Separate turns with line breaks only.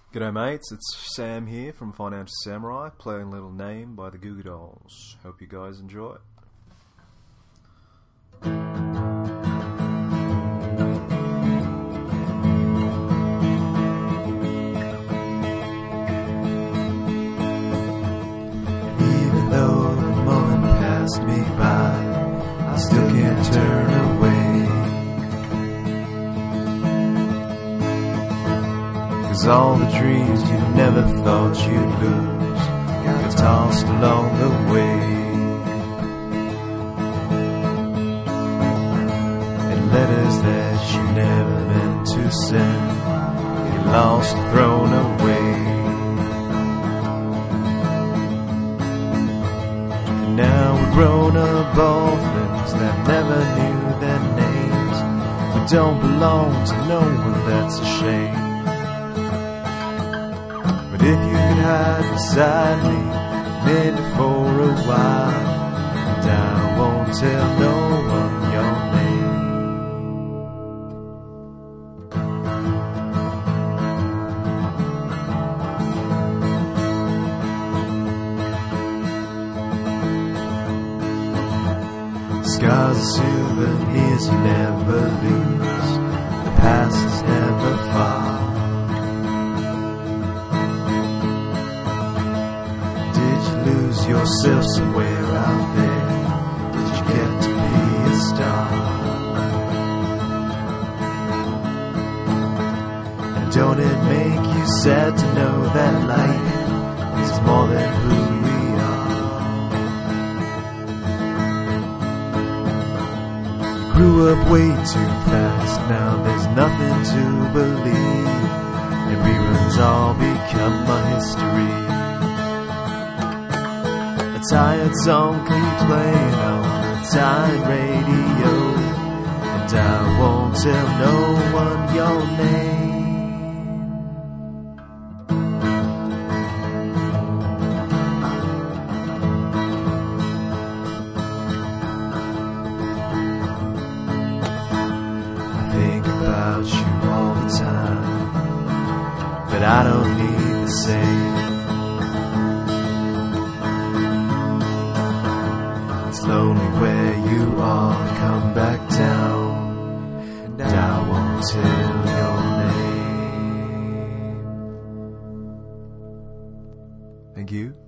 G'day mates, it's Sam here from Financial Samurai, playing Little Name by the Goo Goo Dolls. Hope you guys enjoy it.
Even though the moment passed me by, I still can't turn away. 'Cause all the dreams you never thought you'd lose got tossed along the way. And letters that you never meant to send get lost and thrown away. Now we're grown up orphans that never knew their names. We don't belong to no one, that's a shame. But if you could hide beside me, maybe for a while, and I won't tell no one your name. Scars are souvenirs you never lose. The past is never far. Lose yourself somewhere out there? Did you get to be a star? And don't it make you sad to know that life is more than who we are? We grew up way too fast, now there's nothing to believe, and reruns all become a history. A tired song keeps playing on the time radio, and I won't tell no one your name. I think about you all the time, but I don't need the same. Lonely where you are, come back down, and I won't tell your name. Thank you.